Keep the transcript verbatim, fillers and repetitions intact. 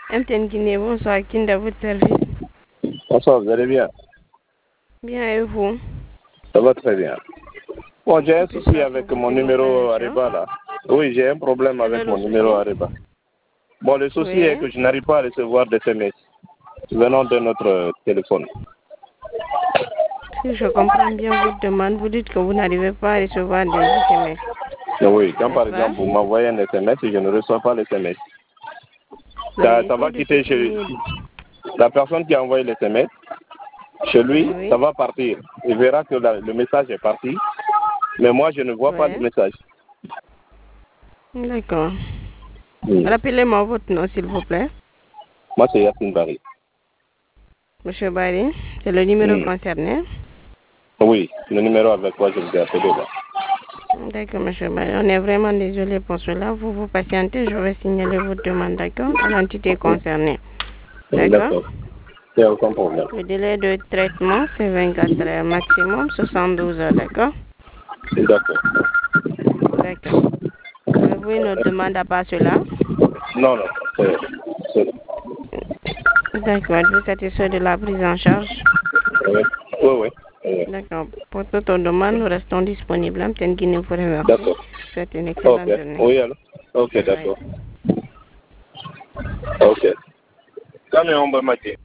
M T N Guinée, bonsoir, Kinda, votre service. Bonsoir, vous allez bien? Bien, et vous? Ça va très bien. Bon, j'ai un souci avec mon numéro Ariba là. Oui, j'ai un problème avec mon numéro Ariba. Bon, le souci Oui. est que je n'arrive pas à recevoir des S M S venant de notre téléphone. Si je comprends bien votre demande, vous dites que vous n'arrivez pas à recevoir des S M S. Oui, quand par exemple vous m'envoyez un S M S et je ne reçois pas les S M S. Ça, ça va quitter chez la personne qui a envoyé les S M S. Chez lui, oui. ça va partir. Il verra que la, le message est parti, mais moi je ne vois oui. pas le message. D'accord. Oui. Rappelez-moi votre nom, s'il vous plaît. Moi, c'est Yassine Barry. Monsieur Barry, c'est le numéro Mm. concerné. Oui, le numéro avec quoi je vous ai appelé là. D'accord, monsieur Barry. On est vraiment désolé pour cela. Vous vous patientez, je vais signaler votre demande, d'accord, à l'entité concernée. D'accord. Il n'y a aucun problème. Le délai de traitement, c'est vingt-quatre heures maximum, soixante-douze heures, d'accord? D'accord. D'accord. Avez-vous une autre demande à part cela? Non, non, c'est... D'accord. Êtes-vous satisfait de la prise en charge? Oui, oui, oui. oui. D'accord. Pour toute demande, nous restons disponibles. M T N Guinée vous remercie. D'accord. C'est une excellente Ok. journée. Oui, alors. Ok, d'accord. Oui. Ok. Quand on va matcher.